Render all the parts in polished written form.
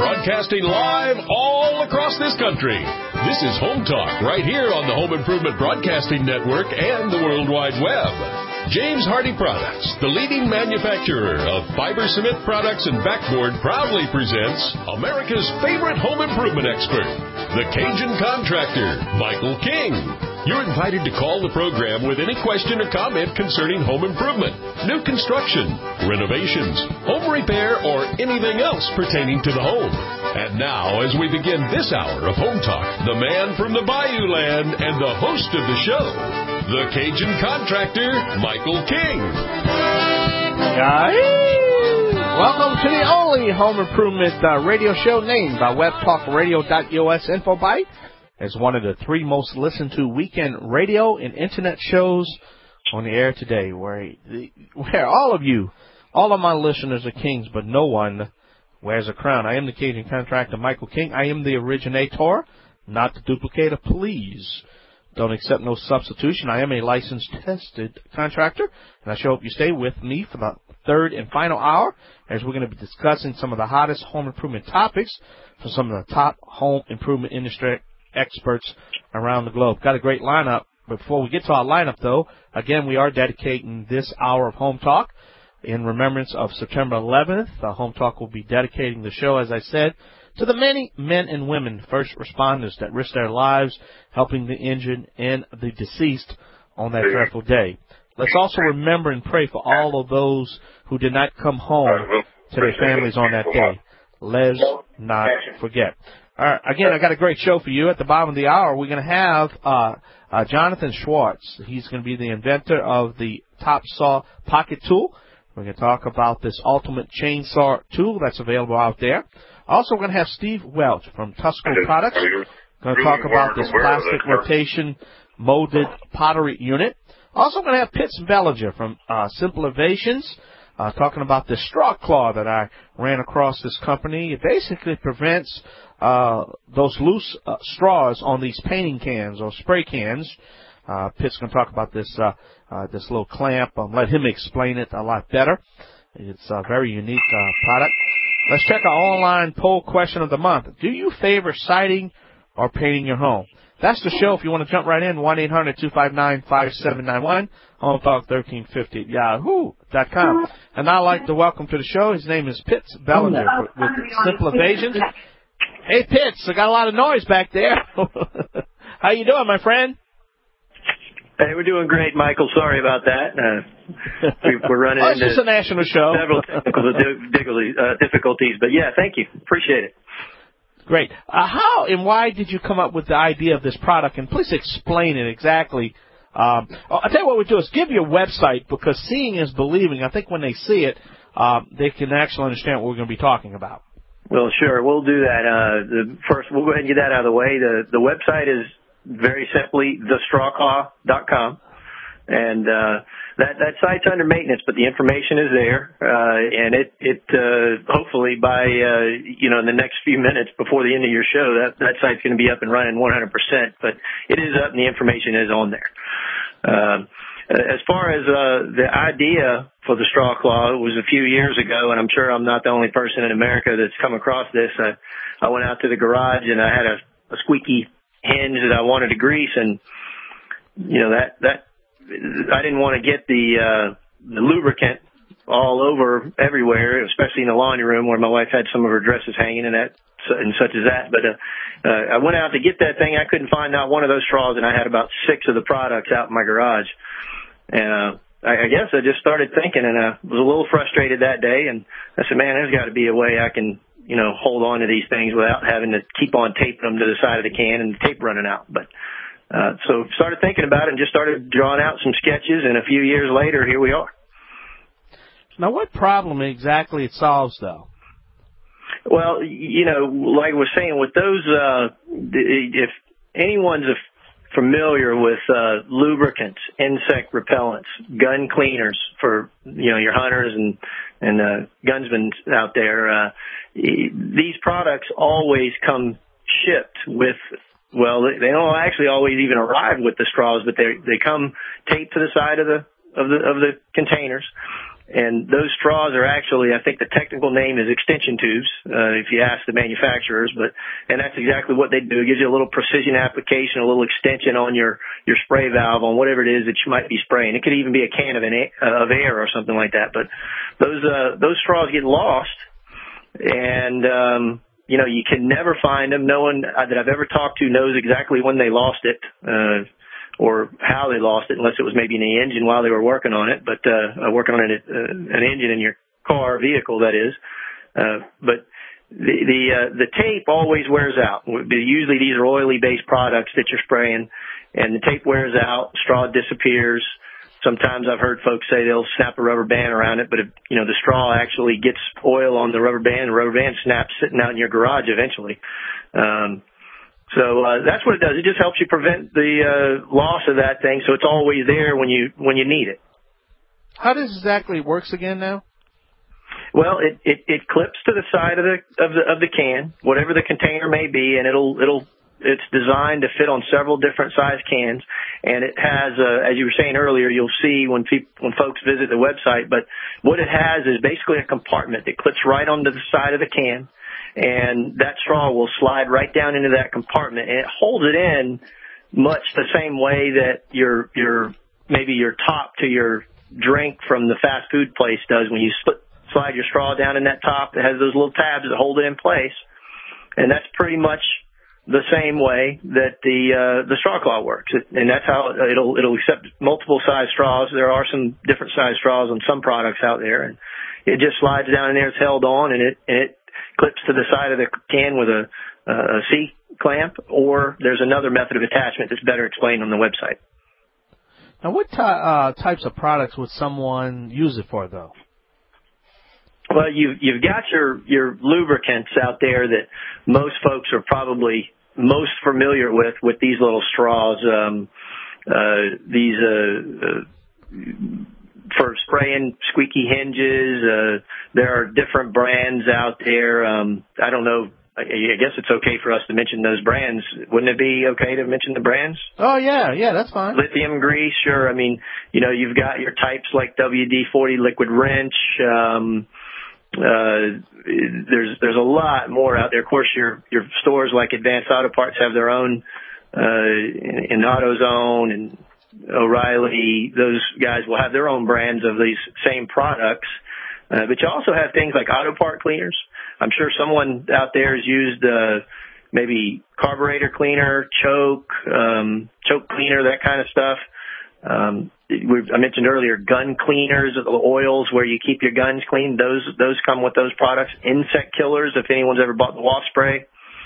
Broadcasting live all across this country. This is Home Talk right here on the Home Improvement Broadcasting Network and the World Wide Web. James Hardie Products, the leading manufacturer of fiber cement products and backboard, proudly presents America's favorite home improvement expert, the Cajun contractor, Michael King. You're invited to call the program with any question or comment concerning home improvement, new construction, renovations, home repair, or anything else pertaining to the home. And now, as we begin this hour of Home Talk, the man from the Bayou Land and the host of the show, the Cajun contractor, Michael King. Welcome to the only home improvement radio show named by WebTalkRadio.us InfoBite as one of the three most listened to weekend radio and internet shows on the air today, where all of my listeners are kings, but no one wears a crown. I am the Cajun contractor, Michael King. I am the originator, not the duplicator. Please don't accept no substitution. I am a licensed, tested contractor, and I sure hope you stay with me for the third and final hour as we're going to be discussing some of the hottest home improvement topics from some of the top home improvement industry experts around the globe. Got a great lineup. Before we get to our lineup, though, again, we are dedicating this hour of Home Talk in remembrance of September 11th. Home Talk will be dedicating the show, as I said, to the many men and women, first responders that risked their lives helping the injured and the deceased on that dreadful day. Let's also remember and pray for all of those who did not come home to their families on that day. Let's not forget. All right, again, I got a great show for you. At the bottom of the hour, we're going to have Jonathan Schwartz. He's going to be the inventor of the Top Saw Pocket Tool. We're going to talk about this ultimate chainsaw tool that's available out there. Also, we're going to have Steve Welch from Tusco Products. We're going to talk about this plastic rotation molded pottery unit. Also, we're going to have Pitts Bellinger from Simple Innovations, talking about this straw claw that I ran across this company. It basically prevents those loose straws on these painting cans or spray cans. Pitt's going to talk about this this little clamp. Let him explain it a lot better. It's a very unique product. Let's check our online poll question of the month. Do you favor siding or painting your home? That's the show. If you want to jump right in, 1-800-259-5791, Home Talk 1350 at yahoo.com. And I'd like to welcome to the show. His name is Pitts Bellinger with Simple Innovations. Hey, Pitts, I got a lot of noise back there. How you doing, my friend? Hey, we're doing great, Michael. Sorry about that. We're running into it's just a national show. Several technical difficulties, but yeah, thank you. Appreciate it. Great. How and why did you come up with the idea of this product? And please explain it exactly. I'll tell you what we do is give you a website, because seeing is believing. I think when they see it, they can actually understand what we're going to be talking about. Well, sure. We'll do that. First, we'll go ahead and get that out of the way. The website is very simply thestrawclaw.com. And that site's under maintenance, but the information is there. And it hopefully by in the next few minutes before the end of your show, that site's going to be up and running 100%. But it is up and the information is on there. As far as the idea for the straw claw, it was a few years ago, and I'm sure I'm not the only person in America that's come across this. I went out to the garage and I had a squeaky hinge that I wanted to grease, and that I didn't want to get the lubricant all over everywhere, especially in the laundry room where my wife had some of her dresses hanging and such as that. But I went out to get that thing. I couldn't find out one of those straws, and I had about 6 of the products out in my garage. And I guess I just started thinking, and I was a little frustrated that day. And I said, man, there's got to be a way I can, hold on to these things without having to keep on taping them to the side of the can and the tape running out. But so started thinking about it and just started drawing out some sketches. And a few years later, here we are. Now, what problem exactly it solves, though? Well, like I was saying, with those, if anyone's familiar with lubricants, insect repellents, gun cleaners for your hunters and gunsmen out there, these products always come shipped with. Well, they don't actually always even arrive with the straws, but they come taped to the side of the containers. And those straws are actually, I think the technical name is extension tubes, if you ask the manufacturers, and that's exactly what they do. It gives you a little precision application, a little extension on your spray valve on whatever it is that you might be spraying. It could even be a can of air or something like that. But those straws get lost, and, you can never find them. No one that I've ever talked to knows exactly when they lost it, or how they lost it, unless it was maybe in the engine while they were working on it, but working on an engine in your car, vehicle, that is. But the tape always wears out. Usually these are oily-based products that you're spraying, and the tape wears out, straw disappears. Sometimes I've heard folks say they'll snap a rubber band around it, but if, the straw actually gets oil on the rubber band snaps sitting out in your garage eventually. So that's what it does. It just helps you prevent the loss of that thing, so it's always there when you need it. How does exactly it works again now? Well, it clips to the side of the can, whatever the container may be, and it's designed to fit on several different size cans, and it has, as you were saying earlier, you'll see when folks visit the website. But what it has is basically a compartment that clips right onto the side of the can. And that straw will slide right down into that compartment, and it holds it in much the same way that maybe your top to your drink from the fast food place does when you slide your straw down in that top. It has those little tabs that hold it in place, and that's pretty much the same way that the straw claw works, and that's how it'll accept multiple size straws. There are some different size straws on some products out there, and it just slides down in there. It's held on, and it clips to the side of the can with a C-clamp, or there's another method of attachment that's better explained on the website. Now, what types of products would someone use it for, though? Well, you've got your lubricants out there that most folks are probably most familiar with these little straws. For spraying squeaky hinges, there are different brands out there. I don't know. I guess it's okay for us to mention those brands. Wouldn't it be okay to mention the brands? Oh, yeah, that's fine. Lithium grease, sure. I mean, you've got your types like WD-40 liquid wrench. There's a lot more out there. Of course, your stores like Advanced Auto Parts have their own, in AutoZone and O'Reilly, those guys will have their own brands of these same products. But you also have things like auto part cleaners. I'm sure someone out there has used maybe carburetor cleaner, choke cleaner, that kind of stuff. I mentioned earlier gun cleaners, oils where you keep your guns clean. Those come with those products. Insect killers, if anyone's ever bought the wasp spray.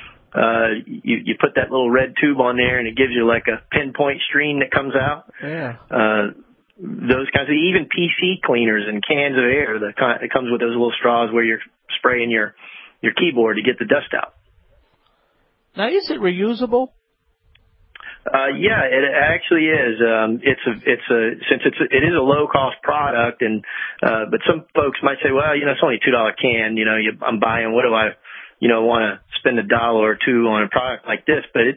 You put that little red tube on there, and it gives you like a pinpoint stream that comes out. Yeah. Those kinds of, even PC cleaners and cans of air that comes with those little straws where you're spraying your keyboard to get the dust out. Now, is it reusable? Yeah, it actually is. Since it is a low cost product, and but some folks might say, well, it's only $2 can. I'm buying. What do I, want to spend $1 or $2 on a product like this? But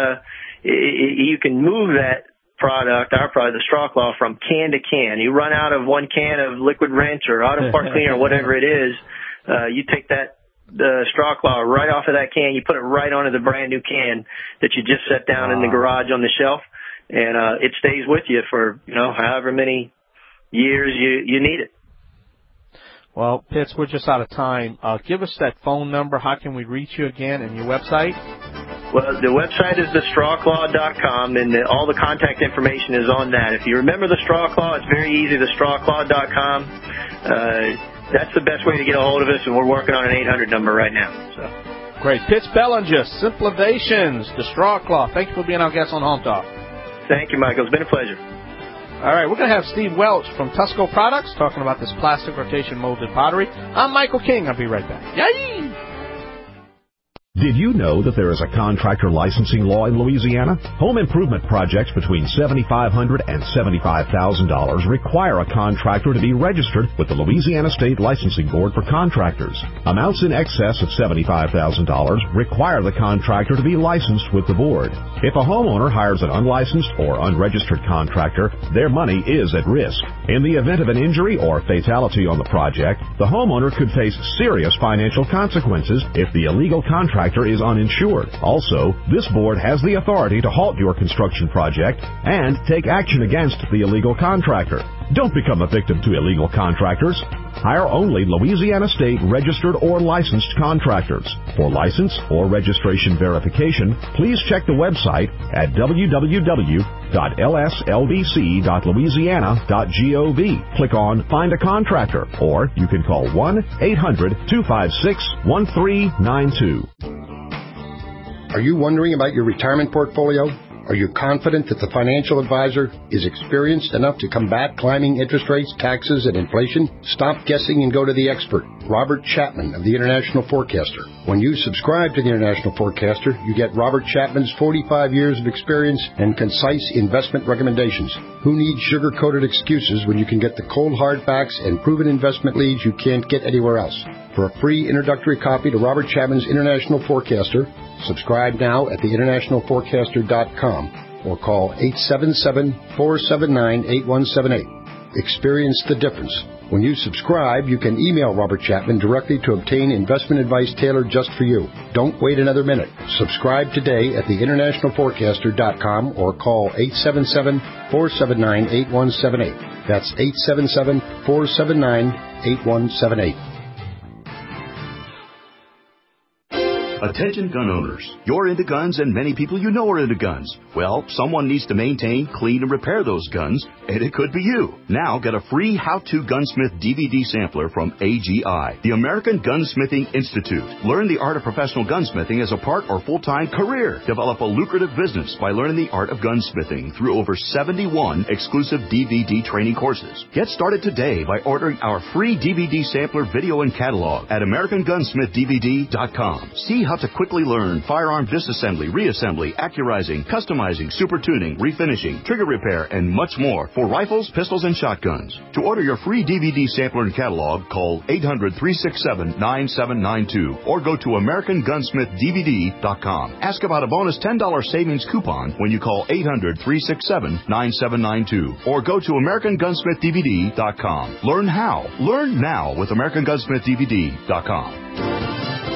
you can move that product, our product, the straw claw, from can to can. You run out of one can of liquid wrench or auto part cleaner or whatever it is, you take the straw claw right off of that can, you put it right onto the brand new can that you just set down in the garage on the shelf, and it stays with you for however many years you need it. Well, Pitts, we're just out of time. Give us that phone number. How can we reach you again, and your website? Well, the website is thestrawclaw.com, and all the contact information is on that. If you remember the straw claw, it's very easy, thestrawclaw.com. That's the best way to get a hold of us, and we're working on an 800 number right now. So. Great. Pitts Bellinger, Simplivations, the straw claw. Thank you for being our guest on Home Talk. Thank you, Michael. It's been a pleasure. All right, we're going to have Steve Welch from Tusco Products talking about this plastic rotation molded pottery. I'm Michael King. I'll be right back. Yay! Did you know that there is a contractor licensing law in Louisiana? Home improvement projects between $7,500 and $75,000 require a contractor to be registered with the Louisiana State Licensing Board for Contractors. Amounts in excess of $75,000 require the contractor to be licensed with the board. If a homeowner hires an unlicensed or unregistered contractor, their money is at risk. In the event of an injury or fatality on the project, the homeowner could face serious financial consequences if the illegal contractor is uninsured. Also, this board has the authority to halt your construction project and take action against the illegal contractor. Don't become a victim to illegal contractors. Hire only Louisiana State registered or licensed contractors. For license or registration verification, please check the website at www.lslbc.louisiana.gov. Click on Find a Contractor, or you can call 1-800-256-1392. Are you wondering about your retirement portfolio? Are you confident that the financial advisor is experienced enough to combat climbing interest rates, taxes, and inflation? Stop guessing and go to the expert, Robert Chapman of the International Forecaster. When you subscribe to the International Forecaster, you get Robert Chapman's 45 years of experience and concise investment recommendations. Who needs sugar-coated excuses when you can get the cold hard facts and proven investment leads you can't get anywhere else? For a free introductory copy to Robert Chapman's International Forecaster, subscribe now at theInternationalForecaster.com or call 877-479-8178. Experience the difference. When you subscribe, you can email Robert Chapman directly to obtain investment advice tailored just for you. Don't wait another minute. Subscribe today at theInternationalForecaster.com or call 877-479-8178. That's 877-479-8178. Attention gun owners. You're into guns and many people you know are into guns. Well, someone needs to maintain, clean, and repair those guns, and it could be you. Now get a free How-To Gunsmith DVD sampler from AGI, the American Gunsmithing Institute. Learn the art of professional gunsmithing as a part or full-time career. Develop a lucrative business by learning the art of gunsmithing through over 71 exclusive DVD training courses. Get started today by ordering our free DVD sampler video and catalog at AmericanGunsmithDVD.com. See how to quickly learn firearm disassembly, reassembly, accurizing, customizing, super tuning, refinishing, trigger repair, and much more for rifles, pistols, and shotguns. To order your free DVD sampler and catalog, call 800-367-9792 or go to AmericanGunsmithDVD.com. Ask about a bonus $10 savings coupon when you call 800-367-9792 or go to AmericanGunsmithDVD.com. Learn how. Learn now with AmericanGunsmithDVD.com.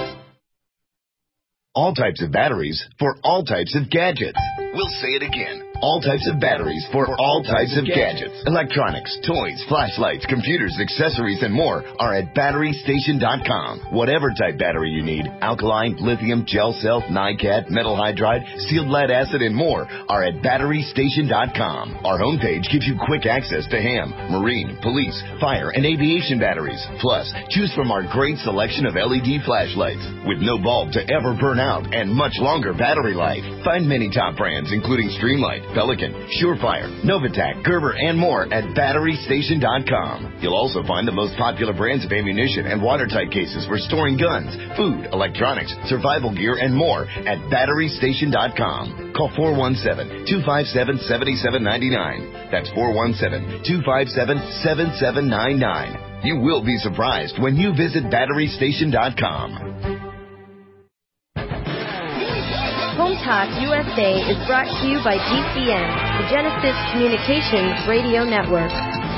All types of batteries for all types of gadgets. We'll say it again. All types of batteries for all types of gadgets. Electronics, toys, flashlights, computers, accessories, and more are at BatteryStation.com. Whatever type battery you need, alkaline, lithium, gel cell, NiCad, metal hydride, sealed lead acid, and more are at BatteryStation.com. Our homepage gives you quick access to ham, marine, police, fire, and aviation batteries. Plus, choose from our great selection of LED flashlights with no bulb to ever burn out and much longer battery life. Find many top brands including Streamlight, Pelican, Surefire, Novatac, Gerber, and more at BatteryStation.com. You'll also find the most popular brands of ammunition and watertight cases for storing guns, food, electronics, survival gear, and more at BatteryStation.com. Call 417-257-7799. That's 417-257-7799. You will be surprised when you visit BatteryStation.com. Home Talk USA is brought to you by GCN, the Genesis Communications Radio Network.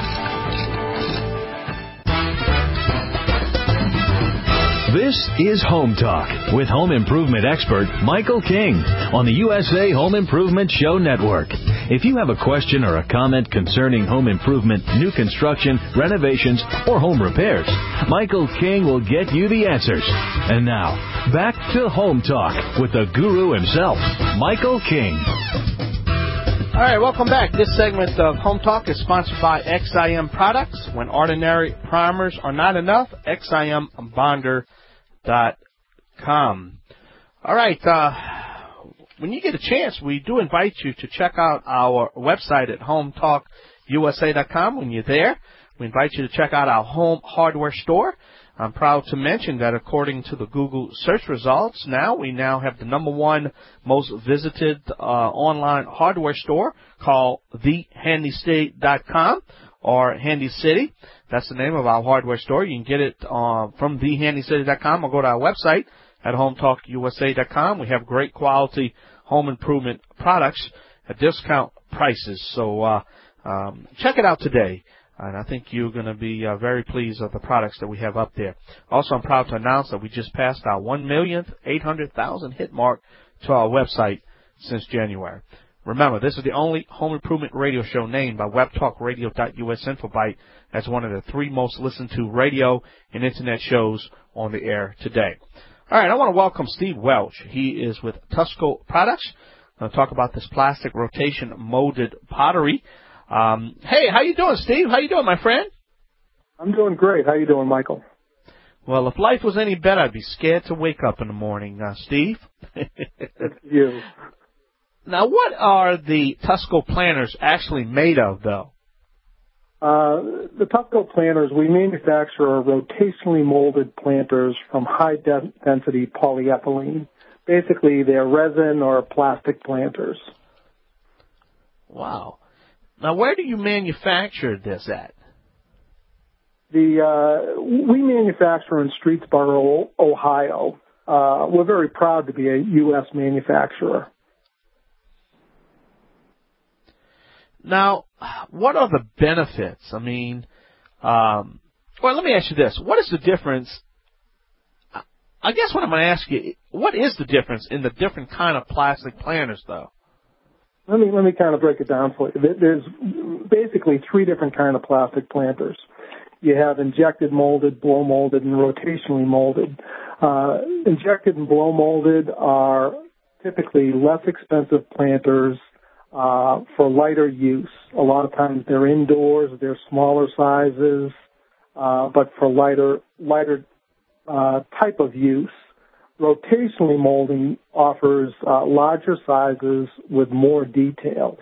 This is Home Talk with home improvement expert Michael King on the USA Home Improvement Show Network. If you have a question or a comment concerning home improvement, new construction, renovations, or home repairs, Michael King will get you the answers. And now, back to Home Talk with the guru himself, Michael King. All right, welcome back. This segment of Home Talk is sponsored by XIM Products. When ordinary primers are not enough, XIMBonder.com. All right, when you get a chance, we do invite you to check out our website at HomeTalkUSA.com. When you're there, we invite you to check out our home hardware store. I'm proud to mention that according to the Google search results, we now have the #1 most visited online hardware store called thehandystate.com or Handy City. That's the name of our hardware store. You can get it from thehandycity.com or go to our website at hometalkusa.com. We have great quality home improvement products at discount prices. So check it out today. And I think you're going to be very pleased with the products that we have up there. Also, I'm proud to announce that we just passed our 1,800,000 hit mark to our website since January. Remember, this is the only home improvement radio show named by webtalkradio.us Infobyte as one of the 3 most listened to radio and Internet shows on the air today. All right, I want to welcome Steve Welch. He is with Tusco Products. I'm going to talk about this plastic rotation molded pottery. Hey, how you doing, Steve? How you doing, my friend? I'm doing great. How you doing, Michael? Well, if life was any better, I'd be scared to wake up in the morning, Steve. That's you. Now, what are the Tusco planters actually made of, though? The Tusco planters, we manufacture rotationally molded planters from high-density polyethylene. Basically, they're resin or plastic planters. Wow. Now, where do you manufacture this at? We manufacture in Streetsboro, Ohio. We're very proud to be a U.S. manufacturer. Now, what are the benefits? I mean, well, let me ask you this. What is the difference? I guess what I'm going to ask you, what is the difference in the different kind of plastic planters, though? Let me kind of break it down for you. There's basically 3 different kind of plastic planters. You have injected molded, blow molded, and rotationally molded. Injected and blow molded are typically less expensive planters for lighter use. A lot of times they're indoors, they're smaller sizes, but for lighter type of use. Rotationally molding offers larger sizes with more details.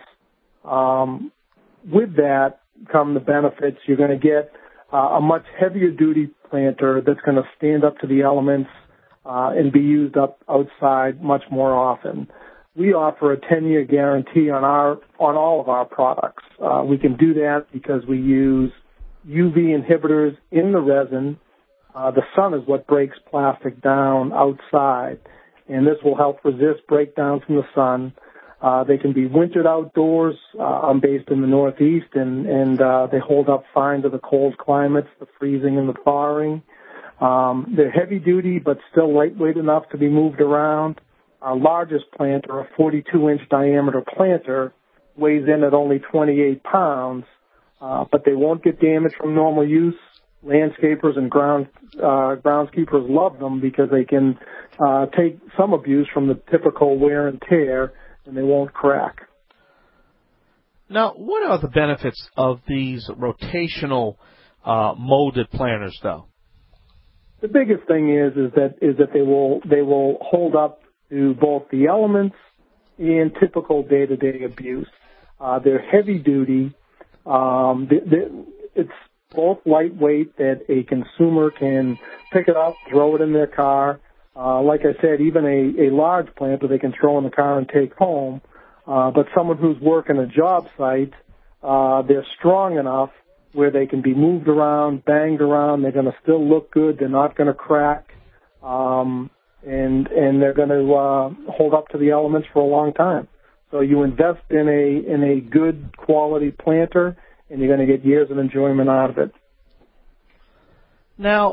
With that come the benefits. You're going to get a much heavier duty planter that's going to stand up to the elements and be used up outside much more often. We offer a 10-year guarantee on all of our products. We can do that because we use UV inhibitors in the resin. The sun is what breaks plastic down outside, and this will help resist breakdown from the sun. They can be wintered outdoors. I'm based in the Northeast, and they hold up fine to the cold climates, the freezing and the thawing. They're heavy duty, but still lightweight enough to be moved around. Our largest planter, a 42-inch diameter planter, weighs in at only 28 pounds, but they won't get damaged from normal use. Landscapers and groundskeepers love them because they can take some abuse from the typical wear and tear, and they won't crack. Now, what are the benefits of these rotational molded planters, though? The biggest thing is that they will hold up to both the elements and typical day-to-day abuse. They're heavy duty. It's both lightweight that a consumer can pick it up, throw it in their car. Like I said, even a large planter they can throw in the car and take home. But someone who's working a job site, they're strong enough where they can be moved around, banged around. They're going to still look good. They're not going to crack. And they're going to hold up to the elements for a long time. So you invest in a good quality planter, and you're going to get years of enjoyment out of it. Now,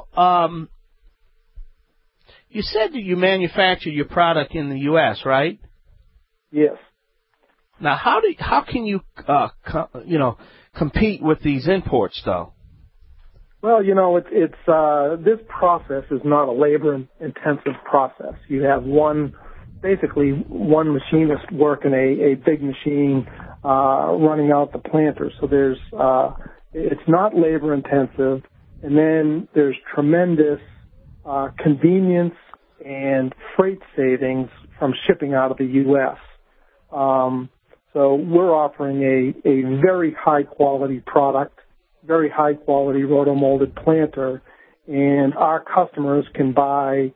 you said that you manufacture your product in the U.S., right? Yes. Now, how can you compete with these imports, though? Well, it's this process is not a labor-intensive process. You have one machinist working a big machine running out the planter. So it's not labor-intensive, and then there's tremendous convenience and freight savings from shipping out of the U.S. So we're offering a very high-quality product, very high-quality roto-molded planter, and our customers can buy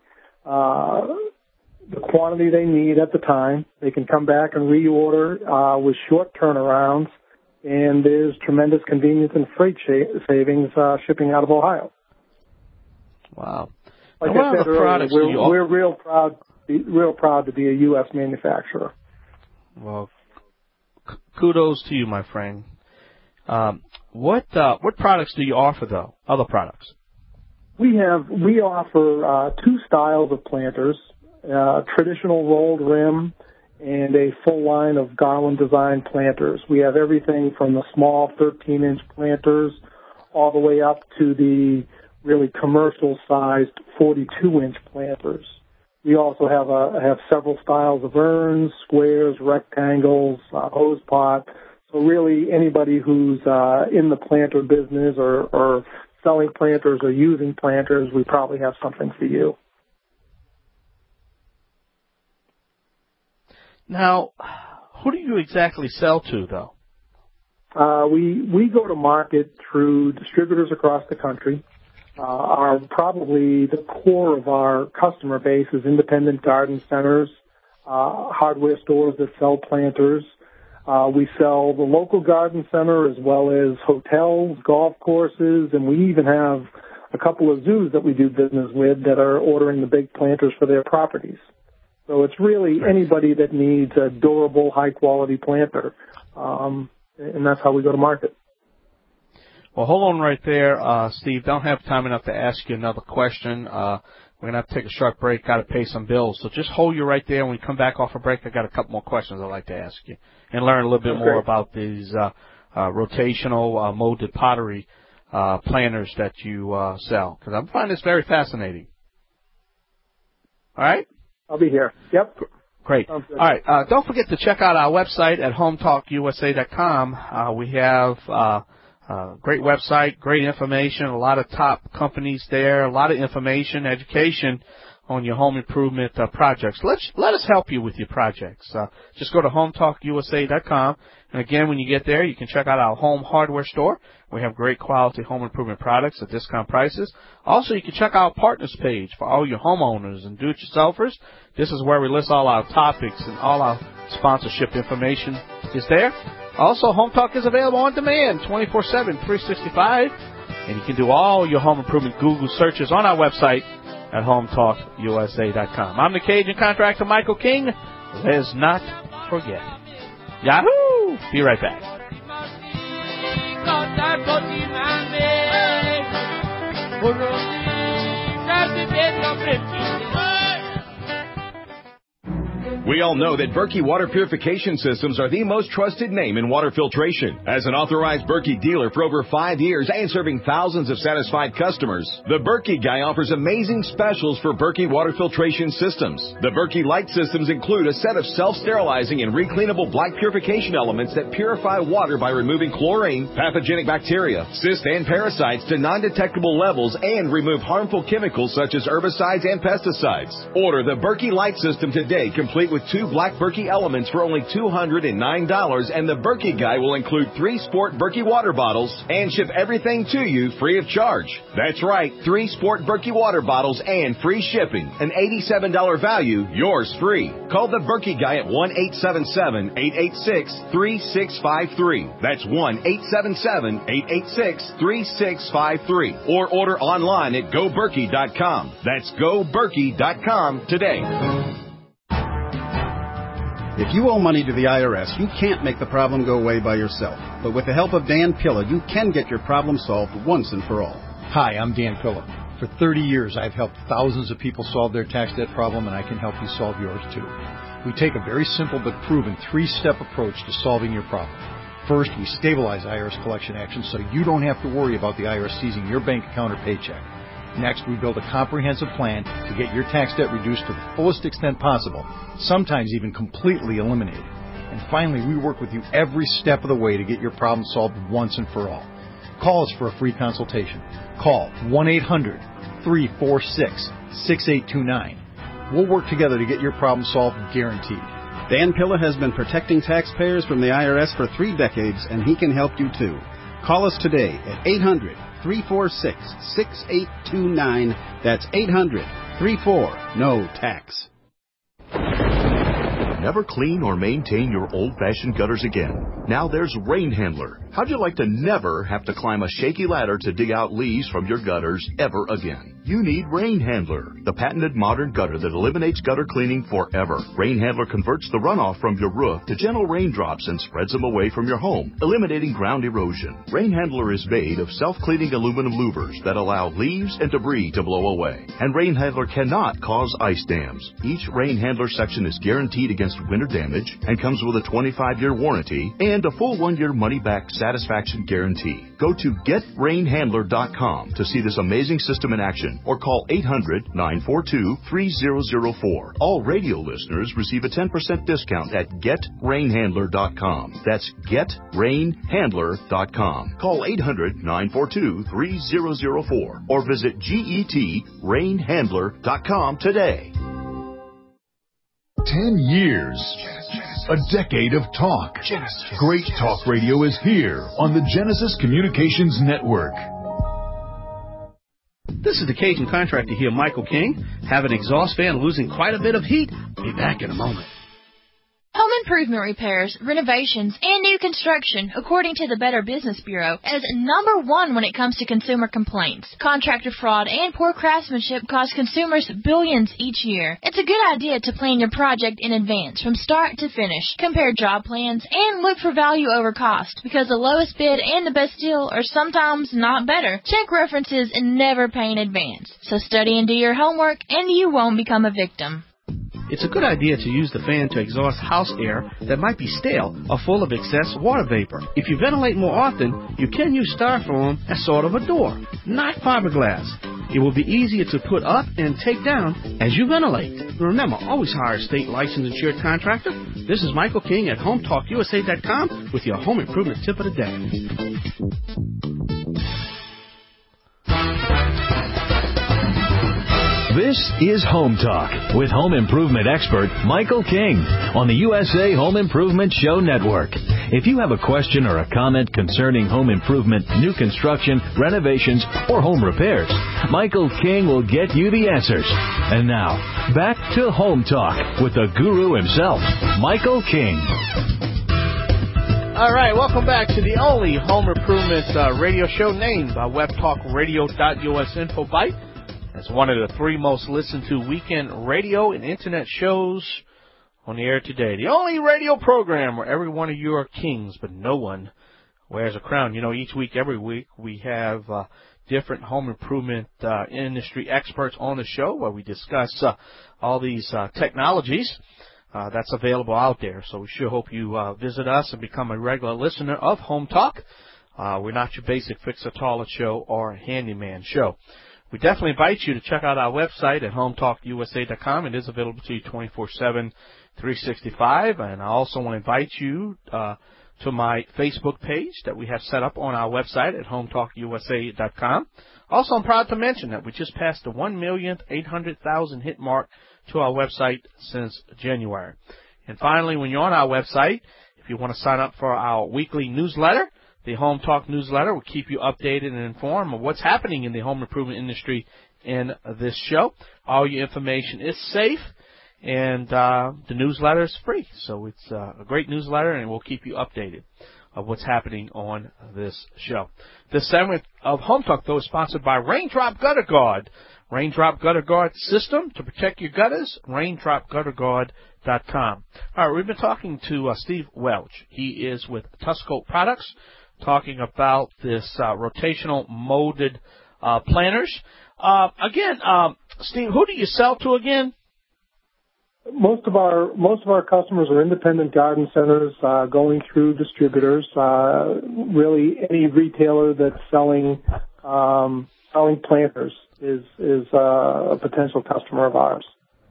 the quantity they need at the time. They can come back and reorder with short turnarounds, and there's tremendous convenience and freight savings shipping out of Ohio. Wow. Like I said earlier, we're real proud to be a U.S. manufacturer. Well, kudos to you, my friend. What products do you offer, though? Other products? We offer two styles of planters, traditional rolled rim and a full line of Garland design planters. We have everything from the small 13-inch planters all the way up to the really commercial-sized 42-inch planters. We also have several styles of urns, squares, rectangles, hose pot. So really anybody who's in the planter business or selling planters or using planters, we probably have something for you. Now, who do you exactly sell to, though? We go to market through distributors across the country. Probably the core of our customer base is independent garden centers, hardware stores that sell planters. We sell the local garden center as well as hotels, golf courses, and we even have a couple of zoos that we do business with that are ordering the big planters for their properties. So it's really anybody that needs a durable, high-quality planter, and that's how we go to market. Well, hold on right there, Steve. Don't have time enough to ask you another question. We're going to have to take a short break, got to pay some bills. So just hold you right there. When we come back off a break, I got a couple more questions I'd like to ask you and learn a little bit more about these rotational molded pottery planters that you sell, because I'm finding this very fascinating. All right? I'll be here. Yep. Great. All right. Don't forget to check out our website at hometalkusa.com. We have great website, great information, a lot of top companies there, a lot of information, education on your home improvement projects. Let us help you with your projects. Just go to hometalkusa.com. And again, when you get there, you can check out our home hardware store. We have great quality home improvement products at discount prices. Also, you can check out our partners page for all your homeowners and do-it-yourselfers. This is where we list all our topics, and all our sponsorship information is there. Also, Home Talk is available on demand 24/7, 365. And you can do all your home improvement Google searches on our website at hometalkusa.com. I'm the Cajun contractor, Michael King. Let's not forget. Yahoo! Be right back. We all know that Berkey Water Purification Systems are the most trusted name in water filtration. As an authorized Berkey dealer for over 5 years and serving thousands of satisfied customers, the Berkey Guy offers amazing specials for Berkey Water Filtration Systems. The Berkey Light Systems include a set of self-sterilizing and recleanable black purification elements that purify water by removing chlorine, pathogenic bacteria, cysts, and parasites to non-detectable levels and remove harmful chemicals such as herbicides and pesticides. Order the Berkey Light System today, complete with 2 black Berkey elements for only $209, and the Berkey Guy will include 3 Sport Berkey water bottles and ship everything to you free of charge. That's right, 3 Sport Berkey water bottles and free shipping. An $87 value, yours free. Call the Berkey Guy at 1-877-886-3653. That's 1-877-886-3653. Or order online at GoBerkey.com. That's GoBerkey.com today. If you owe money to the IRS, you can't make the problem go away by yourself. But with the help of Dan Pilla, you can get your problem solved once and for all. Hi, I'm Dan Pilla. For 30 years, I've helped thousands of people solve their tax debt problem, and I can help you solve yours too. We take a very simple but proven 3-step approach to solving your problem. First, we stabilize IRS collection actions so you don't have to worry about the IRS seizing your bank account or paycheck. Next, we build a comprehensive plan to get your tax debt reduced to the fullest extent possible, sometimes even completely eliminated. And finally, we work with you every step of the way to get your problem solved once and for all. Call us for a free consultation. Call 1-800-346-6829. We'll work together to get your problem solved, guaranteed. Dan Pilla has been protecting taxpayers from the IRS for 3 decades, and he can help you too. Call us today at 800-346-6829. That's 800-34-NO-TAX. Never clean or maintain your old-fashioned gutters again. Now there's Rain Handler. How'd you like to never have to climb a shaky ladder to dig out leaves from your gutters ever again? You need Rain Handler, the patented modern gutter that eliminates gutter cleaning forever. Rain Handler converts the runoff from your roof to gentle raindrops and spreads them away from your home, eliminating ground erosion. Rain Handler is made of self-cleaning aluminum louvers that allow leaves and debris to blow away. And Rain Handler cannot cause ice dams. Each Rain Handler section is guaranteed against winter damage and comes with a 25-year warranty and a full 1-year money-back satisfaction guarantee. Go to GetRainHandler.com to see this amazing system in action or call 800-942-3004. All radio listeners receive a 10% discount at GetRainHandler.com. That's GetRainHandler.com. Call 800-942-3004 or visit GetRainHandler.com today. 10 years. A decade of talk. Great talk radio is here on the Genesis Communications Network. This is the Cajun contractor here, Michael King. Have an exhaust fan losing quite a bit of heat? Be back in a moment. Home improvement repairs, renovations, and new construction, according to the Better Business Bureau, is number one when it comes to consumer complaints. Contractor fraud and poor craftsmanship cost consumers billions each year. It's a good idea to plan your project in advance, from start to finish. Compare job plans and look for value over cost, because the lowest bid and the best deal are sometimes not better. Check references and never pay in advance. So study and do your homework, and you won't become a victim. It's a good idea to use the fan to exhaust house air that might be stale or full of excess water vapor. If you ventilate more often, you can use styrofoam as sort of a door, not fiberglass. It will be easier to put up and take down as you ventilate. Remember, always hire a state licensed insured contractor. This is Michael King at HomeTalkUSA.com with your home improvement tip of the day. This is Home Talk with home improvement expert Michael King on the USA Home Improvement Show Network. If you have a question or a comment concerning home improvement, new construction, renovations, or home repairs, Michael King will get you the answers. And now, back to Home Talk with the guru himself, Michael King. All right, welcome back to the only home improvement radio show named by WebTalkRadio.us InfoBite. It's one of the 3 most listened to weekend radio and internet shows on the air today. The only radio program where every one of you are kings, but no one wears a crown. You know, each week, every week, we have different home improvement industry experts on the show where we discuss all these technologies that's available out there. So we sure hope you visit us and become a regular listener of Home Talk. We're not your basic fix-a-toilet show or handyman show. We definitely invite you to check out our website at HomeTalkUSA.com. It is available to you 24/7, 365. And I also want to invite you to my Facebook page that we have set up on our website at HomeTalkUSA.com. Also, I'm proud to mention that we just passed the 1,800,000 hit mark to our website since January. And finally, when you're on our website, if you want to sign up for our weekly newsletter, the Home Talk newsletter will keep you updated and informed of what's happening in the home improvement industry in this show. All your information is safe, and the newsletter is free. So it's a great newsletter, and we'll keep you updated of what's happening on this show. This segment of Home Talk, though, is sponsored by Raindrop Gutter Guard. Raindrop Gutter Guard system to protect your gutters, raindropgutterguard.com. All right, we've been talking to Steve Welch. He is with Tuscope Products, talking about this rotational molded planters. Steve, who do you sell to again? Most of our customers are independent garden centers going through distributors. Really, any retailer that's selling planters is a potential customer of ours.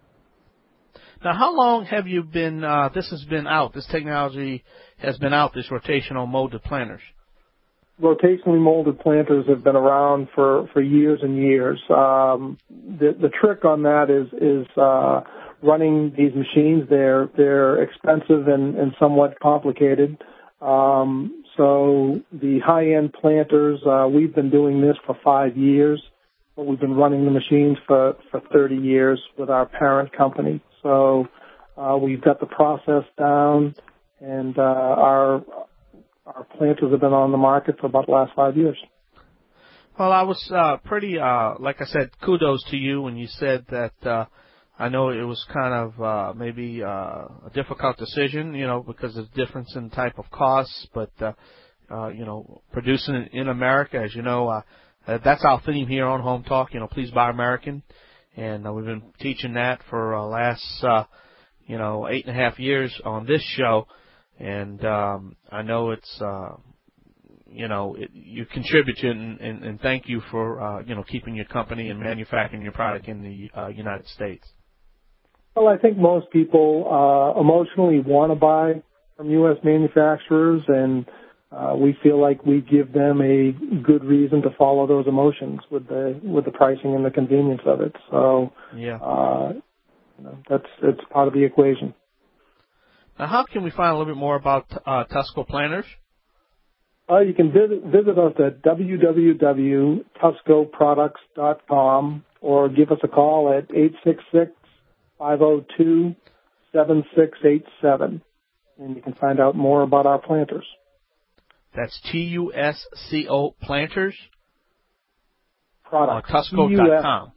Now, how long have you been? This technology has been out. This rotational molded planters. Rotationally molded planters have been around for years and years. The trick on that is running these machines. They're expensive and somewhat complicated. So So the high-end planters, we've been doing this for 5 years, but we've been running the machines for 30 years with our parent company. So we've got the process down, and our planters have been on the market for about the last 5 years. Well, I was pretty, like I said, kudos to you when you said that. I know it was kind of maybe a difficult decision, because of the difference in type of costs, but, producing it in America, as you know, that's our theme here on Home Talk, please buy American. And we've been teaching that for the last, 8.5 years on this show. And I know it's, you contribute to it, and thank you for, keeping your company and manufacturing your product in the United States. Well, I think most people emotionally want to buy from U.S. manufacturers, and we feel like we give them a good reason to follow those emotions with the pricing and the convenience of it. So, it's part of the equation. Now, how can we find a little bit more about Tusco planters? You can visit us at www.tuscoproducts.com or give us a call at 866-502-7687, and you can find out more about our planters. That's TUSCO planters? Products. Tusco.com.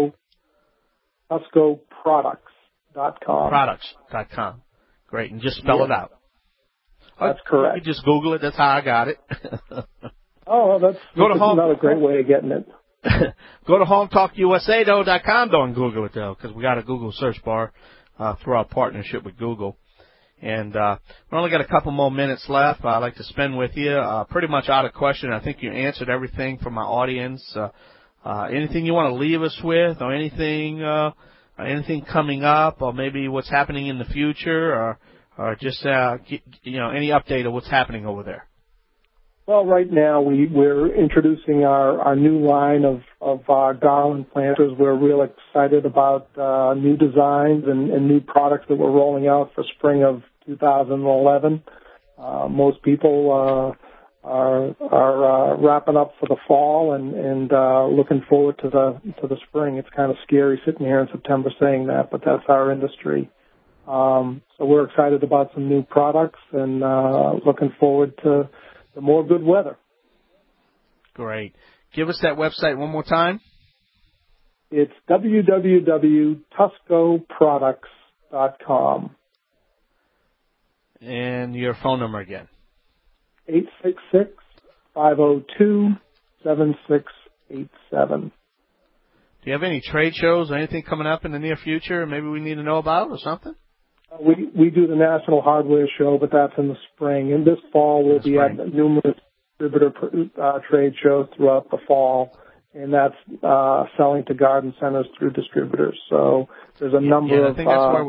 TuscoProducts.com. Products.com. Great, and just spell it out. That's correct. You can just Google it. That's how I got it. That's another great way of getting it. Go to HomeTalkUSA.com, though, and Google it, though, because we got a Google search bar through our partnership with Google. And we only got a couple more minutes left I'd like to spend with you. Pretty much out of question. I think you answered everything from my audience. Anything you want to leave us with, or anything coming up, or maybe what's happening in the future, or just any update of what's happening over there? Well, right now we're introducing our new line of garland planters. We're real excited about new designs and new products that we're rolling out for spring of 2011. Most people are wrapping up for the fall and looking forward to the spring. It's kind of scary sitting here in September saying that, but that's our industry. So we're excited about some new products and looking forward to more good weather. Great. Give us that website one more time. It's www.tuscoproducts.com. And your phone number again. 866-502-7687. Do you have any trade shows or anything coming up in the near future maybe we need to know about or something? We do the National Hardware Show, but that's in the spring. And this fall we'll be at numerous distributor trade shows throughout the fall, and that's selling to garden centers through distributors. So there's a number of...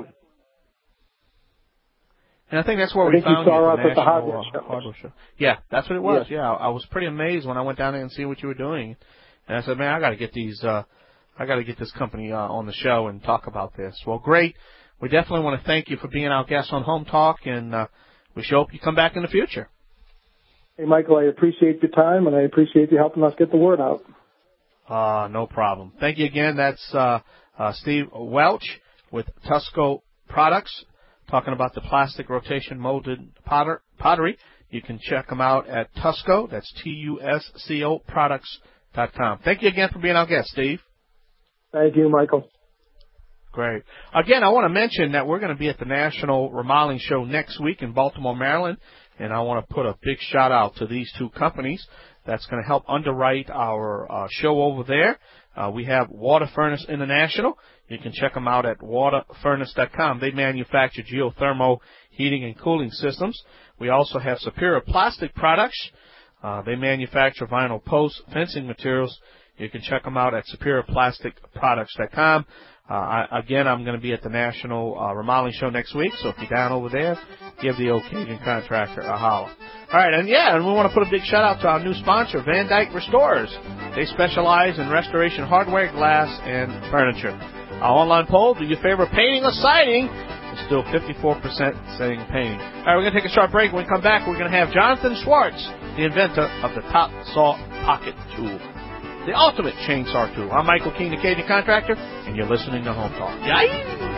I think that's where we found you at the hardware show. Yeah, that's what it was. Yes. Yeah, I was pretty amazed when I went down there and see what you were doing. And I said, man, I got to get these. I got to get this company on the show and talk about this. Well, great. We definitely want to thank you for being our guest on Home Talk, and we sure hope you come back in the future. Hey, Michael, I appreciate your time, and I appreciate you helping us get the word out. No problem. Thank you again. That's Steve Welch with Tusco Products, talking about the plastic rotation molded pottery. You can check them out at Tusco. That's TUSCO Products.com. Thank you again for being our guest, Steve. Thank you, Michael. Great. Again, I want to mention that we're going to be at the National Remodeling Show next week in Baltimore, Maryland, and I want to put a big shout-out to these two companies that's going to help underwrite our show over there. We have Water Furnace International. You can check them out at waterfurnace.com. They manufacture geothermal heating and cooling systems. We also have Superior Plastic Products. They manufacture vinyl post fencing materials. You can check them out at superiorplasticproducts.com. Again, I'm going to be at the National Remodeling Show next week, so if you're down over there, give the Occasion Contractor a holler. All right, and we want to put a big shout-out to our new sponsor, Van Dyke Restorers. They specialize in restoration hardware, glass, and furniture. Our online poll, do you favor painting or siding? and still 54% saying pain. All right, we're going to take a short break. When we come back, we're going to have Jonathan Schwartz, the inventor of the Top Saw Pocket Tool, the ultimate chainsaw tool. I'm Michael King, the Cajun Contractor, and you're listening to Home Talk. Yay!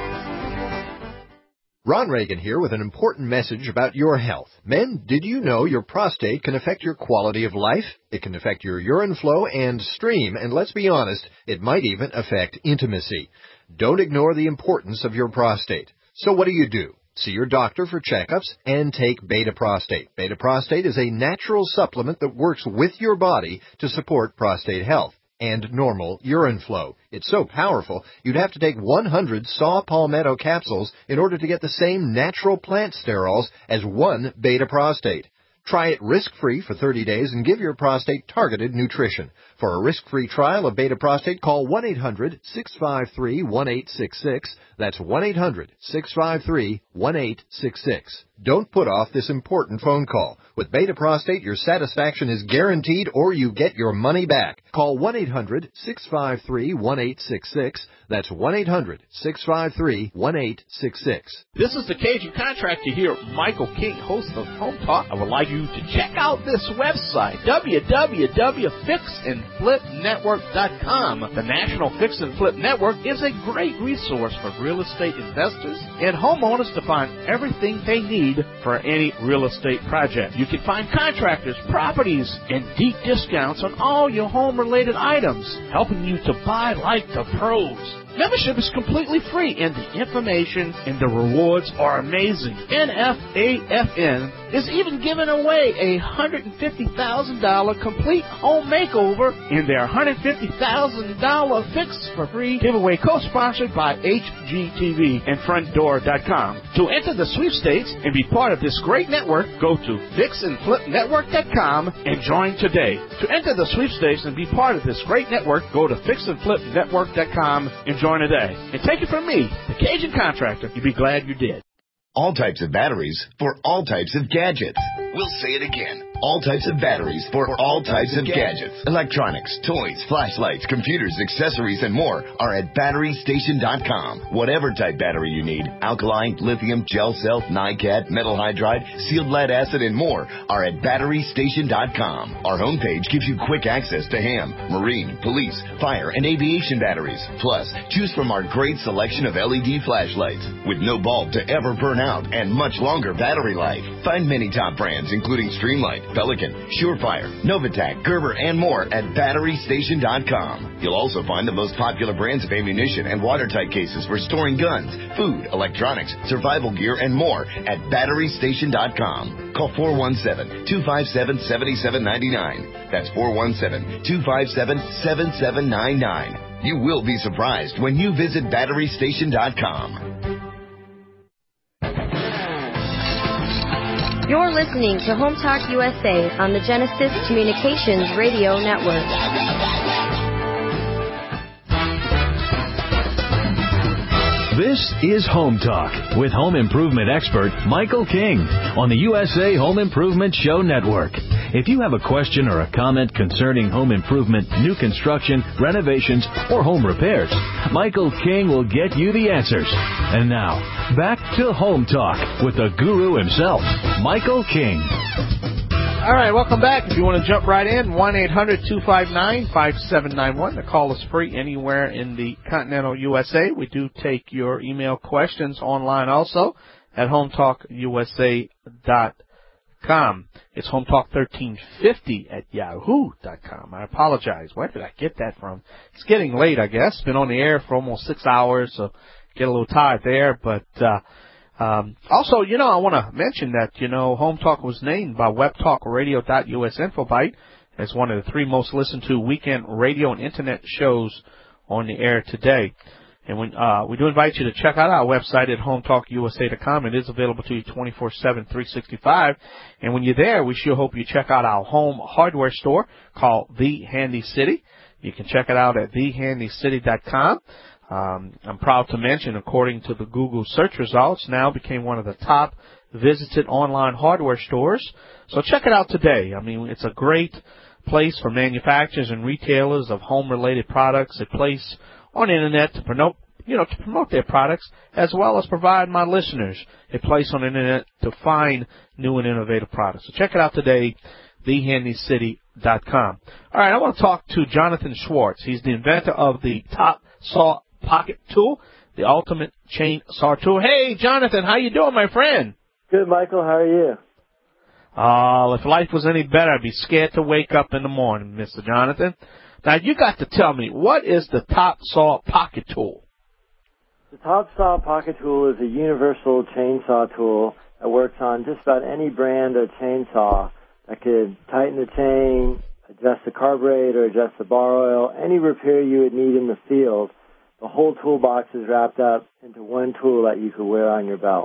Ron Reagan here with an important message about your health. Men, did you know your prostate can affect your quality of life? It can affect your urine flow and stream, and let's be honest, it might even affect intimacy. Don't ignore the importance of your prostate. So what do? See your doctor for checkups and take Beta Prostate. Beta Prostate is a natural supplement that works with your body to support prostate health and normal urine flow. It's so powerful, you'd have to take 100 saw palmetto capsules in order to get the same natural plant sterols as one Beta Prostate. Try it risk-free for 30 days and give your prostate targeted nutrition. For a risk-free trial of Beta Prostate, call 1-800-653-1866. That's 1-800-653-1866. Don't put off this important phone call. With Beta Prostate, your satisfaction is guaranteed or you get your money back. Call 1-800-653-1866. That's 1-800-653-1866. This is the Cajun Contractor here, Michael King, host of Home Talk. I would like you to check out this website, www.fixandflipnetwork.com. The National Fix and Flip Network is a great resource for real estate investors and homeowners to find everything they need for any real estate project. You can find contractors, properties, and deep discounts on all your home-related items, helping you to buy like the pros. Membership is completely free, and the information and the rewards are amazing. NFAFN is even giving away a $150,000 complete home makeover in their $150,000 Fix for Free giveaway, co-sponsored by HGTV and FrontDoor.com. To enter the sweepstakes and be part of this great network, go to FixandFlipNetwork.com and join today. To enter the sweepstakes and be part of this great network, go to FixandFlipNetwork.com and join today. And take it from me, the Cajun Contractor. You'll be glad you did. All types of batteries for all types of gadgets. We'll say it again. All types of batteries for all types of gadgets. Electronics, toys, flashlights, computers, accessories, and more are at BatteryStation.com. Whatever type battery you need, alkaline, lithium, gel cell, NiCad, metal hydride, sealed lead acid, and more are at BatteryStation.com. Our homepage gives you quick access to ham, marine, police, fire, and aviation batteries. Plus, choose from our great selection of LED flashlights with no bulb to ever burn out and much longer battery life. Find many top brands including Streamlight, Pelican, Surefire, Novatac, Gerber, and more at BatteryStation.com. You'll also find the most popular brands of ammunition and watertight cases for storing guns, food, electronics, survival gear, and more at BatteryStation.com. Call 417-257-7799. That's 417-257-7799. You will be surprised when you visit BatteryStation.com. You're listening to Home Talk USA on the Genesis Communications Radio Network. This is Home Talk with home improvement expert Michael King on the USA Home Improvement Show Network. If you have a question or a comment concerning home improvement, new construction, renovations, or home repairs, Michael King will get you the answers. And now, back to Home Talk with the guru himself, Michael King. All right, welcome back. If you want to jump right in, 1-800-259-5791. The call is free anywhere in the continental USA. We do take your email questions online also at hometalkusa.com. It's hometalk1350 at yahoo.com. I apologize. Where did I get that from? It's getting late, I guess. Been on the air for almost 6 hours, so get a little tired there. But also, I want to mention that, Home Talk was named by WebTalkRadio.us InfoBite as one of the 3 most listened to weekend radio and internet shows on the air today. And we do invite you to check out our website at HomeTalkUSA.com. It is available to you 24/7, 365. And when you're there, we sure hope you check out our home hardware store called The Handy City. You can check it out at TheHandyCity.com. I'm proud to mention, according to the Google search results, now became one of the top visited online hardware stores. So check it out today. I mean, it's a great place for manufacturers and retailers of home-related products, a place on the internet to to promote their products, as well as provide my listeners a place on the internet to find new and innovative products. So check it out today, thehandycity.com. All right, I want to talk to Jonathan Schwartz. He's the inventor of the Top Saw Pocket Tool, the ultimate chainsaw tool. Hey, Jonathan, how you doing, my friend? Good, Michael. How are you? If life was any better, I'd be scared to wake up in the morning, Mr. Jonathan. Now, you got to tell me, what is the Top Saw Pocket Tool? The Top Saw Pocket Tool is a universal chainsaw tool that works on just about any brand of chainsaw that could tighten the chain, adjust the carburetor, adjust the bar oil, any repair you would need in the field. The whole toolbox is wrapped up into one tool that you could wear on your belt.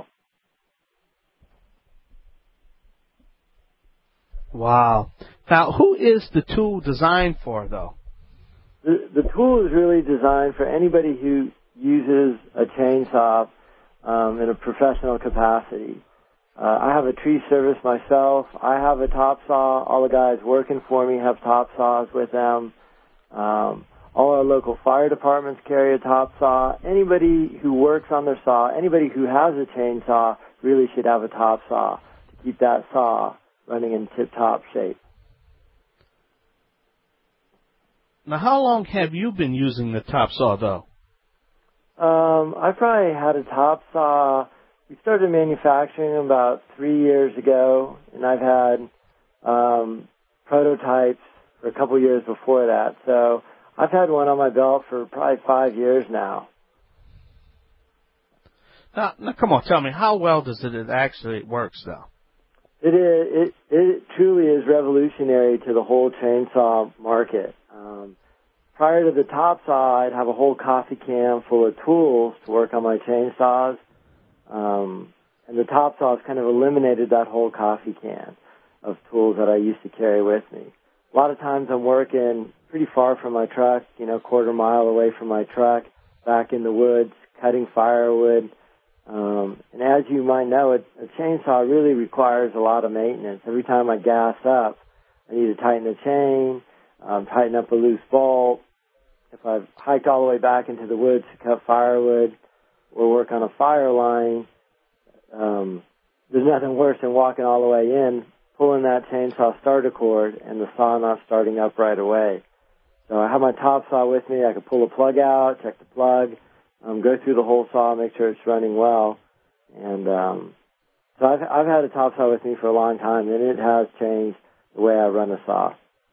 Wow. Now, who is the tool designed for, though? The tool is really designed for anybody who uses a chainsaw in a professional capacity. I have a tree service myself. I have a top saw. All the guys working for me have top saws with them. All our local fire departments carry a top saw. Anybody who works on their saw, anybody who has a chainsaw really should have a top saw to keep that saw running in tip-top shape. Now, how long have you been using the top saw, though? I probably had a top saw. We started manufacturing about 3 years ago, and I've had prototypes for a couple years before that. So I've had one on my belt for probably 5 years now. Now, come on, tell me, how well does it actually works, though? It truly is revolutionary to the whole chainsaw market. Prior to the top saw, I'd have a whole coffee can full of tools to work on my chainsaws. And the top saw has kind of eliminated that whole coffee can of tools that I used to carry with me. A lot of times I'm working pretty far from my truck, quarter mile away from my truck, back in the woods, cutting firewood. And as you might know, a chainsaw really requires a lot of maintenance. Every time I gas up, I need to tighten the chain, tighten up a loose bolt. If I've hiked all the way back into the woods to cut firewood or work on a fire line, there's nothing worse than walking all the way in, pulling that chainsaw starter cord, and the saw not starting up right away. So I have my top saw with me. I can pull the plug out, check the plug, go through the whole saw, make sure it's running well. And so I've had a top saw with me for a long time, and it has changed the way I run a saw.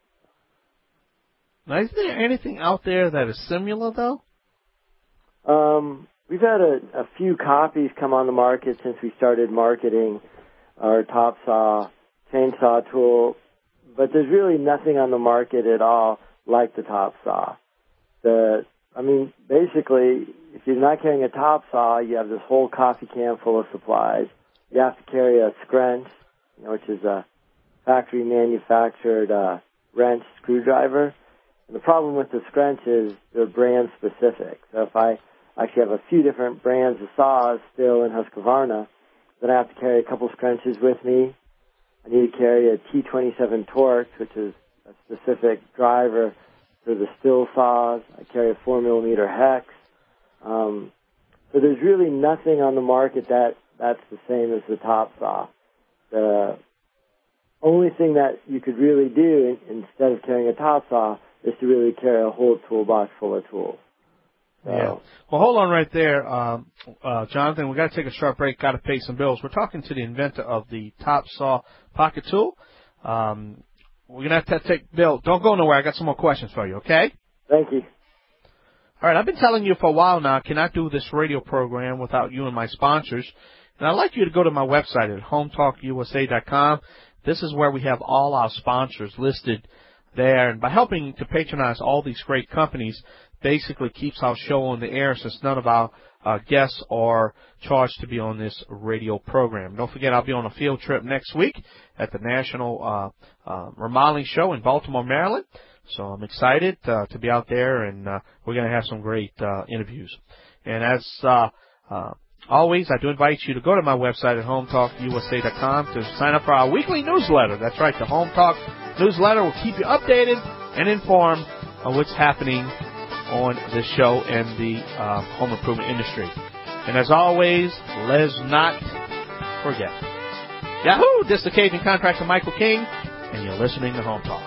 Now, is there anything out there that is similar, though? We've had a few copies come on the market since we started marketing our top saw chainsaw tool, but there's really nothing on the market at all like the top saw. Basically, if you're not carrying a top saw, you have this whole coffee can full of supplies. You have to carry a scrunch, which is a factory manufactured wrench screwdriver. And the problem with the scrunch is they're brand specific. So if I actually have a few different brands of saws still in Husqvarna, then I have to carry a couple scrunches with me. I need to carry a T27 Torx, which is a specific driver for the still saws. I carry a 4mm hex. So there's really nothing on the market that's the same as the top saw. The only thing that you could really do instead of carrying a top saw is to really carry a whole toolbox full of tools. So. Yeah. Well, hold on right there, Jonathan. We've got to take a short break, got to pay some bills. We're talking to the inventor of the Top Saw Pocket Tool. We're going to have to take Bill. Don't go nowhere. I got some more questions for you, okay? Thank you. All right. I've been telling you for a while now, I cannot do this radio program without you and my sponsors. And I'd like you to go to my website at hometalkusa.com. This is where we have all our sponsors listed there. And by helping to patronize all these great companies, basically keeps our show on the air since none of our guests are charged to be on this radio program. Don't forget, I'll be on a field trip next week at the National Remodeling Show in Baltimore, Maryland. So I'm excited to be out there, and we're going to have some great interviews. And as always, I do invite you to go to my website at hometalkusa.com to sign up for our weekly newsletter. That's right, the Home Talk newsletter will keep you updated and informed on what's happening on this show and the home improvement industry. And as always, let's not forget. Yahoo! This is the Cajun contractor Michael King, and you're listening to Home Talk.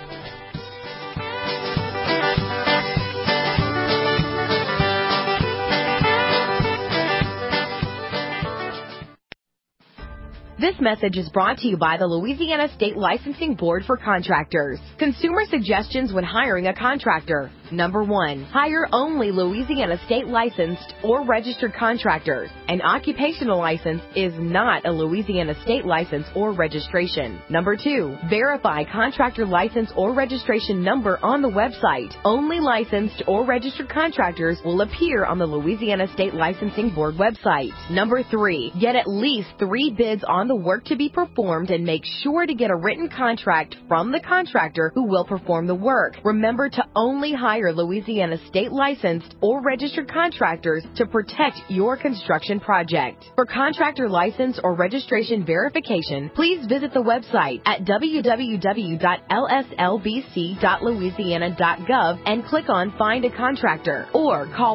This message is brought to you by the Louisiana State Licensing Board for Contractors. Consumer suggestions when hiring a contractor. Number 1, hire only Louisiana State licensed or registered contractors. An occupational license is not a Louisiana State license or registration. Number 2, verify contractor license or registration number on the website. Only licensed or registered contractors will appear on the Louisiana State Licensing Board website. Number 3, get at least 3 bids on the work to be performed and make sure to get a written contract from the contractor who will perform the work. Remember to only hire Louisiana State licensed or registered contractors to protect your construction project. For contractor license or registration verification, please visit the website at www.lslbc.louisiana.gov and click on Find a Contractor or call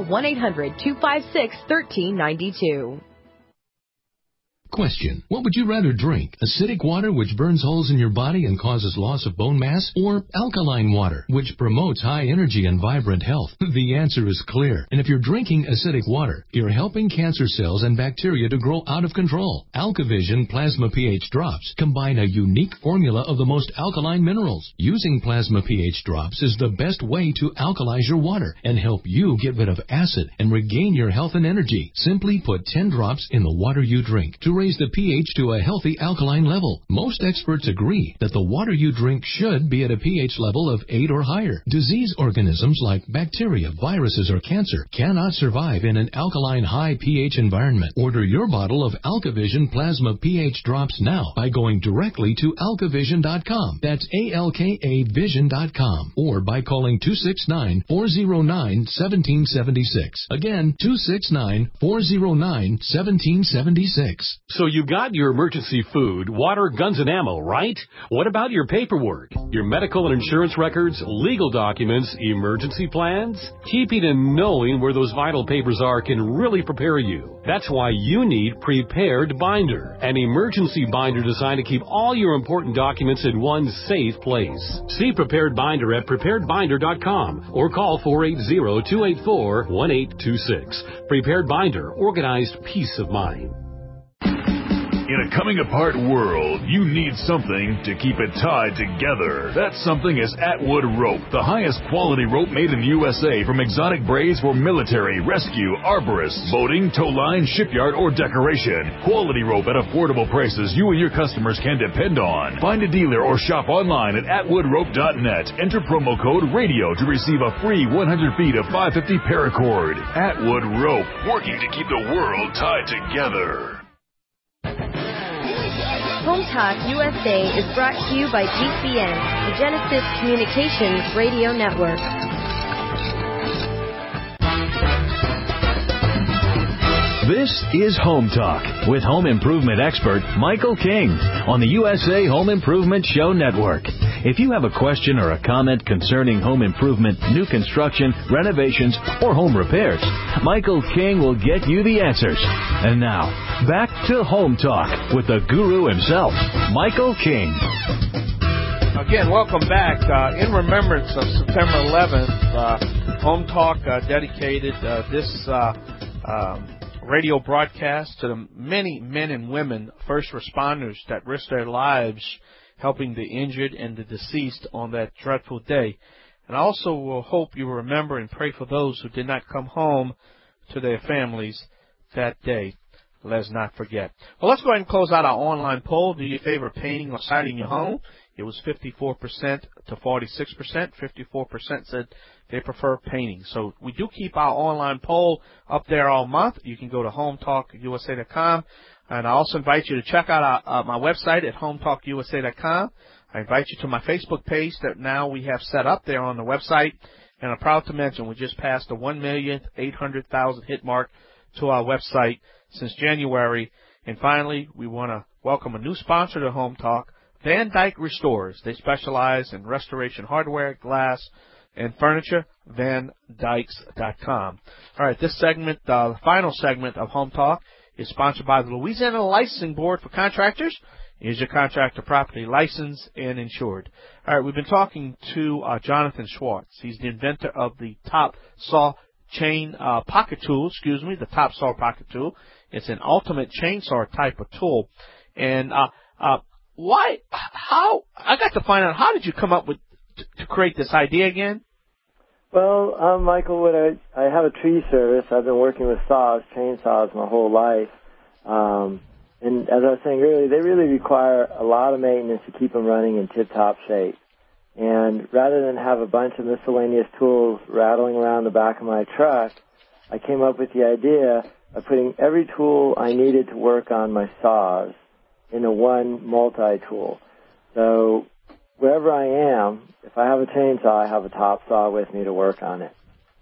1-800-256-1392. Question: what would you rather drink? Acidic water, which burns holes in your body and causes loss of bone mass, or alkaline water, which promotes high energy and vibrant health? The answer is clear. And if you're drinking acidic water, you're helping cancer cells and bacteria to grow out of control. AlkaVision Plasma pH Drops combine a unique formula of the most alkaline minerals. Using Plasma pH Drops is the best way to alkalize your water and help you get rid of acid and regain your health and energy. Simply put 10 drops in the water you drink to raise the pH to a healthy alkaline level. Most experts agree that the water you drink should be at a pH level of 8 or higher. Disease organisms like bacteria, viruses, or cancer cannot survive in an alkaline high pH environment. Order your bottle of AlkaVision Plasma pH Drops now by going directly to alkavision.com. That's ALKAvision.com. Or by calling 269-409-1776. Again, 269-409-1776. So you got your emergency food, water, guns, and ammo, right? What about your paperwork? Your medical and insurance records, legal documents, emergency plans? Keeping and knowing where those vital papers are can really prepare you. That's why you need Prepared Binder, an emergency binder designed to keep all your important documents in one safe place. See Prepared Binder at preparedbinder.com or call 480-284-1826. Prepared Binder, organized peace of mind. In a coming-apart world, you need something to keep it tied together. That something is Atwood Rope, the highest quality rope made in the USA, from exotic braids for military, rescue, arborists, boating, tow line, shipyard, or decoration. Quality rope at affordable prices you and your customers can depend on. Find a dealer or shop online at atwoodrope.net. Enter promo code RADIO to receive a free 100 feet of 550 paracord. Atwood Rope, working to keep the world tied together. Home Talk USA is brought to you by GCN, the Genesis Communications Radio Network. This is Home Talk with home improvement expert Michael King on the USA Home Improvement Show Network. If you have a question or a comment concerning home improvement, new construction, renovations, or home repairs, Michael King will get you the answers. And now, back to Home Talk with the guru himself, Michael King. Again, welcome back. In remembrance of September 11th, Home Talk dedicated this radio broadcast to the many men and women, first responders that risked their lives helping the injured and the deceased on that dreadful day. And I also will hope you remember and pray for those who did not come home to their families that day. Let's not forget. Well, let's go ahead and close out our online poll. Do you favor painting or siding your home? It was 54% to 46%. 54% said they prefer painting. So we do keep our online poll up there all month. You can go to hometalkusa.com. And I also invite you to check out my website at hometalkusa.com. I invite you to my Facebook page that now we have set up there on the website. And I'm proud to mention we just passed the 1,800,000 hit mark to our website since January. And finally, we want to welcome a new sponsor to Home Talk, Van Dyke Restores. They specialize in restoration hardware, glass, and furniture, VanDykes.com. All right, this segment, the final segment of Home Talk, is sponsored by the Louisiana Licensing Board for Contractors. Is your contractor properly licensed and insured? All right, we've been talking to Jonathan Schwartz. He's the inventor of the Top Saw pocket tool, the Top Saw pocket tool. It's an ultimate chainsaw type of tool. And I got to find out, how did you come up with to create this idea again? Well, Michael, I have a tree service. I've been working with chainsaws my whole life. And as I was saying earlier, they really require a lot of maintenance to keep them running in tip-top shape. And rather than have a bunch of miscellaneous tools rattling around the back of my truck, I came up with the idea of putting every tool I needed to work on my saws into one multi-tool. So wherever I am, if I have a chainsaw, I have a Top Saw with me to work on it.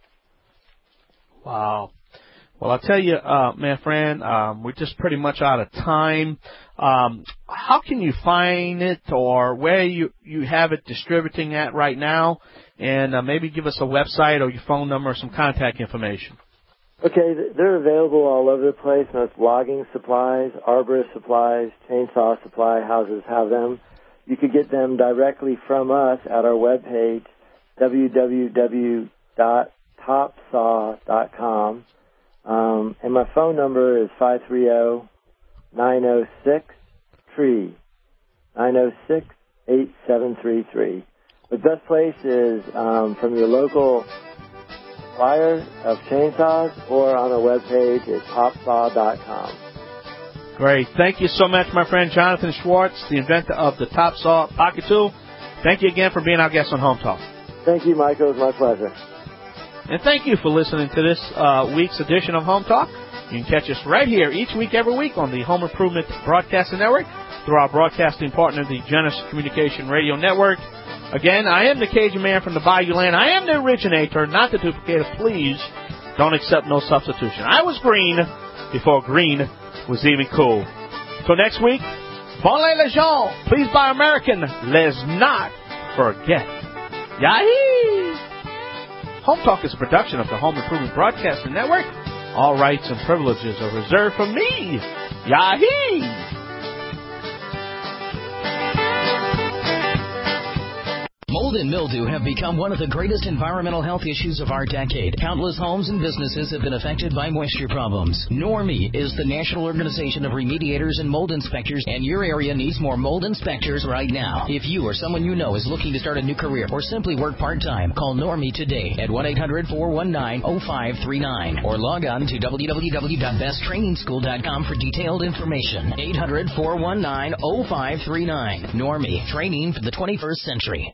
Wow. Well, I'll tell you, my friend, we're just pretty much out of time. How can you find it, or where you have it distributing at right now? And maybe give us a website or your phone number or some contact information. Okay, they're available all over the place. Most logging supplies, arborist supplies, chainsaw supply houses have them. You could get them directly from us at our webpage, www.topsaw.com. And my phone number is 530-906-TREE, 906-8733. The best place is from your local supplier of chainsaws or on our webpage at topsaw.com. Great. Thank you so much, my friend Jonathan Schwartz, the inventor of the Top Saw pocket tool. Thank you again for being our guest on Home Talk. Thank you, Michael. It was my pleasure. And thank you for listening to this week's edition of Home Talk. You can catch us right here each week, every week on the Home Improvement Broadcasting Network through our broadcasting partner, the Genesis Communication Radio Network. Again, I am the Cajun man from the Bayou Land. I am the originator, not the duplicator. Please don't accept no substitution. I was green before green was even cool. So next week, bon les gens, please buy American. Let's not forget. Yahee! Home Talk is a production of the Home Improvement Broadcasting Network. All rights and privileges are reserved for me. Yahee! Mold and mildew have become one of the greatest environmental health issues of our decade. Countless homes and businesses have been affected by moisture problems. NORMI is the National Organization of Remediators and Mold Inspectors, and your area needs more mold inspectors right now. If you or someone you know is looking to start a new career or simply work part-time, call NORMI today at 1-800-419-0539 or log on to www.besttrainingschool.com for detailed information. 800-419-0539. NORMI, training for the 21st century.